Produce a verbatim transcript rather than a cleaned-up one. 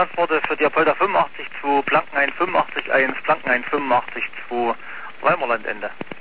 Transporte für die Apolda fünfundachtzig zwei, Blankenhain fünfundachtzig eins, Blankenhain fünfundachtzig zwei, Weimerlandende.